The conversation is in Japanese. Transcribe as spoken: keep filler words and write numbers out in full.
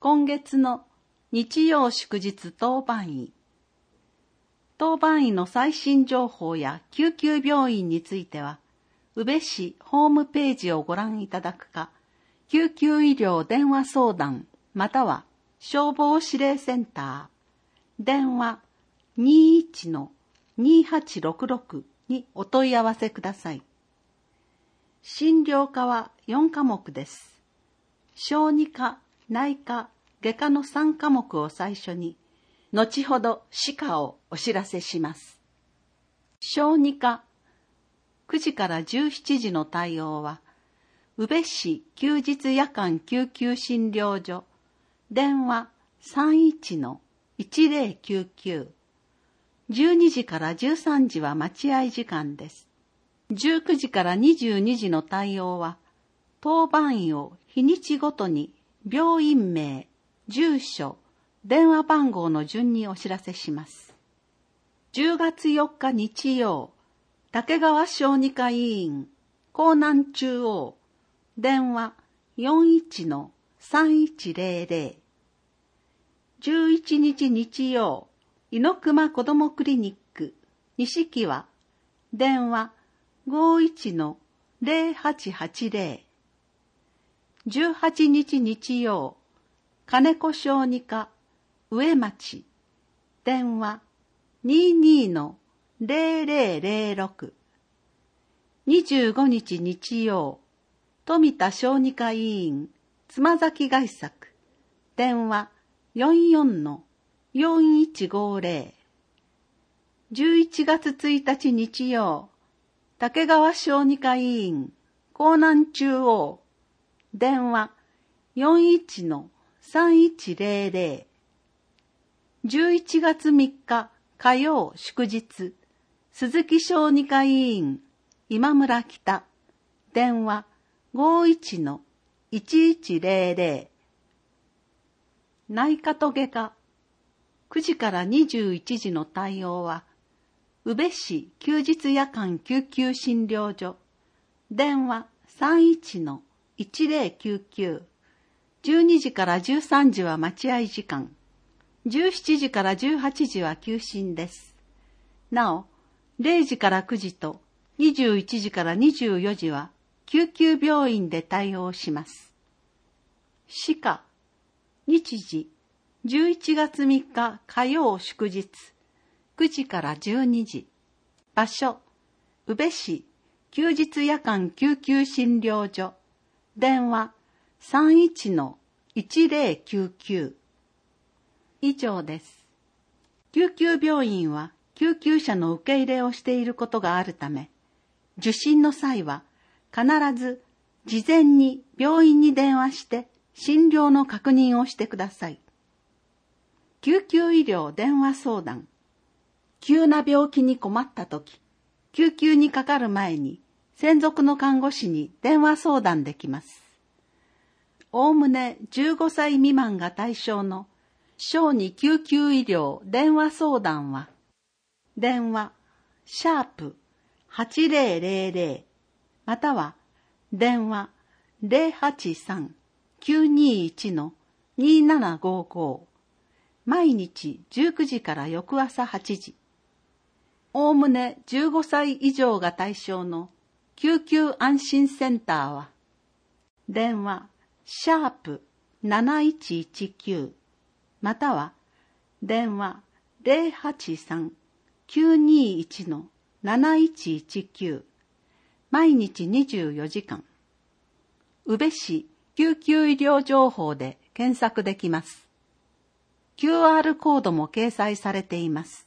今月の日曜祝日当番医。当番医の最新情報や救急病院については、宇部市ホームページをご覧いただくか、救急医療電話相談または消防指令センター、電話 にーいちのにーはちろくろく にお問い合わせください。診療科はよんかもくです。小児科、内科、外科のさんかもくを最初に、後ほど歯科をお知らせします。小児科、くじからじゅうしちじの対応は、宇部市休日夜間救急診療所、電話 さんいちのいちぜろきゅうきゅう。じゅうにじからじゅうさんじは待合時間です。じゅうくじからにじゅうにじの対応は、当番医を日にちごとに病院名、住所、電話番号の順にお知らせします。じゅうがつよっか日曜、竹川小児科医院、江南中央、電話 よんいちのさんいちぜろぜろ。じゅういちにち日曜、猪熊子どもクリニック、西木は、電話ごいちのぜろはちはちぜろ。じゅうはちにち日曜、金子小児科、上町、電話にーにーのぜろぜろぜろろく。にじゅうごにち日曜、富田小児科医院、妻崎外作、電話よんよんのよんいちごぜろ。じゅういちがつついたち日曜、竹川小児科医院、江南中央、電話よんいちのさんいちぜろぜろ。じゅういちがつみっか火曜祝日、鈴木小児科医院、今村北、電話ごいちのいちいちぜろぜろ。内科と外科、くじからにじゅういちじの対応は、宇部市休日夜間救急診療所、電話さんいちのいちぜろきゅうきゅう。じゅうにじからじゅうさんじは待合時間。じゅうしちじからじゅうはちじは休診です。なお、れいじからくじとにじゅういちじからにじゅうよじは救急病院で対応します。歯科、日時、じゅういちがつみっか火曜祝日、くじからじゅうにじ。場所、宇部市休日夜間救急診療所、電話さんいちのいちぜろきゅうきゅう。以上です。救急病院は救急車の受け入れをしていることがあるため、受診の際は必ず事前に病院に電話して診療の確認をしてください。救急医療電話相談。急な病気に困ったとき、救急にかかる前に専属の看護師に電話相談できます。おおむねじゅうごさい未満が対象の小児救急医療電話相談は、電話シャープはちぜろぜろぜろまたは電話ぜろはちさんきゅうにいちのにななごご。毎日じゅうくじから翌朝はちじ。おおむねじゅうごさい以上が対象の救急安心センターは、電話シャープなないちいちきゅうまたは電話ぜろはちさんきゅうにいちのなないちいちきゅう。毎日にじゅうよじかん。宇部市救急医療情報で検索できます。キューアール コードも掲載されています。